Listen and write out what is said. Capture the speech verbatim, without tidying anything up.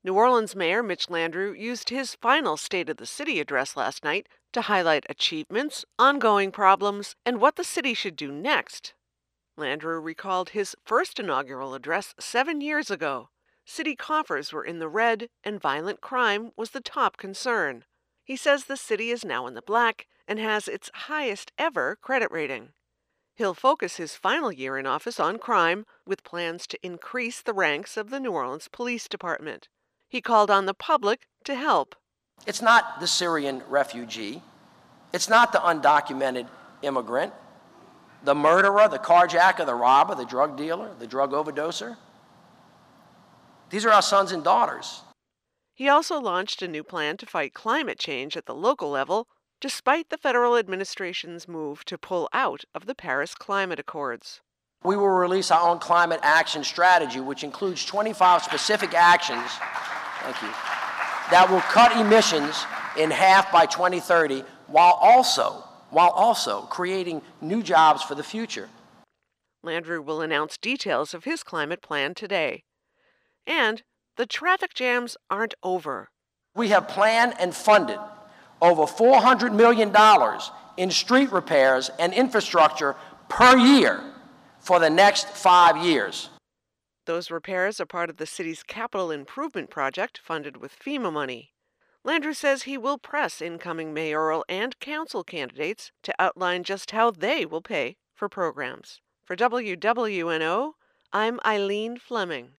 New Orleans Mayor Mitch Landrieu used his final State of the City address last night to highlight achievements, ongoing problems, and what the city should do next. Landrieu recalled his first inaugural address seven years ago. City coffers were in the red, and violent crime was the top concern. He says the city is now in the black and has its highest ever credit rating. He'll focus his final year in office on crime, with plans to increase the ranks of the New Orleans Police Department. He called on the public to help. It's not the Syrian refugee. It's not the undocumented immigrant, the murderer, the carjacker, the robber, the drug dealer, the drug overdoser. These are our sons and daughters. He also launched a new plan to fight climate change at the local level, despite the federal administration's move to pull out of the Paris Climate Accords. We will release our own climate action strategy, which includes twenty-five specific actions, thank you, that will cut emissions in half by twenty thirty, while also, while also creating new jobs for the future. Landrieu will announce details of his climate plan today. And the traffic jams aren't over. We have planned and funded over four hundred million dollars in street repairs and infrastructure per year for the next five years. Those repairs are part of the city's capital improvement project funded with FEMA money. Landrieu says he will press incoming mayoral and council candidates to outline just how they will pay for programs. For W W N O, I'm Eileen Fleming.